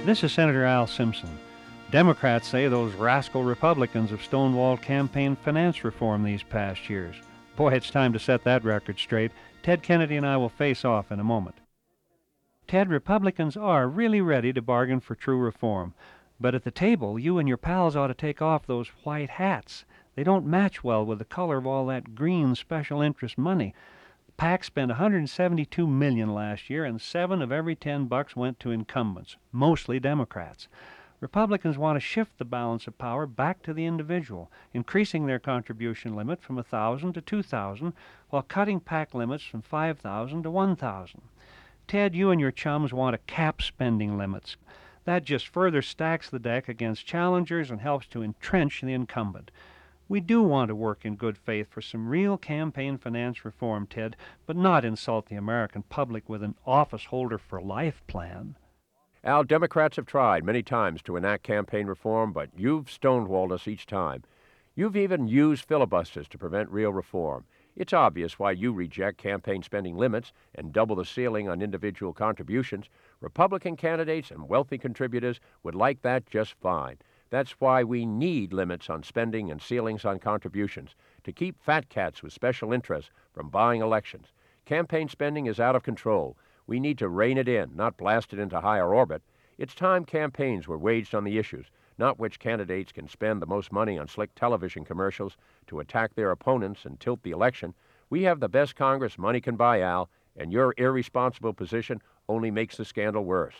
This is Senator Al Simpson. Democrats say those rascal Republicans have stonewalled campaign finance reform these past years. Boy, it's time to set that record straight. Ted Kennedy and I will face off in a moment. Ted, Republicans are really ready to bargain for true reform. But at the table, you and your pals ought to take off those white hats. They don't match well with the color of all that green special interest money. PAC spent $172 million last year, and 7 of every 10 bucks went to incumbents, mostly Democrats. Republicans want to shift the balance of power back to the individual, increasing their contribution limit from 1,000 to 2,000, while cutting PAC limits from 5,000 to 1,000. Ted, you and your chums want to cap spending limits. That just further stacks the deck against challengers and helps to entrench the incumbent. We do want to work in good faith for some real campaign finance reform, Ted, but not insult the American public with an office holder for life plan. Al, Democrats have tried many times to enact campaign reform, but you've stonewalled us each time. You've even used filibusters to prevent real reform. It's obvious why you reject campaign spending limits and double the ceiling on individual contributions. Republican candidates and wealthy contributors would like that just fine. That's why we need limits on spending and ceilings on contributions to keep fat cats with special interests from buying elections. Campaign spending is out of control. We need to rein it in, not blast it into higher orbit. It's time campaigns were waged on the issues, not which candidates can spend the most money on slick television commercials to attack their opponents and tilt the election. We have the best Congress money can buy, Al, and your irresponsible position only makes the scandal worse.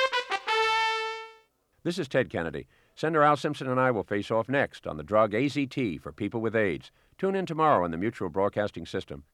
This is Ted Kennedy. Senator Al Simpson and I will face off next on the drug AZT for people with AIDS. Tune in tomorrow on the Mutual Broadcasting System.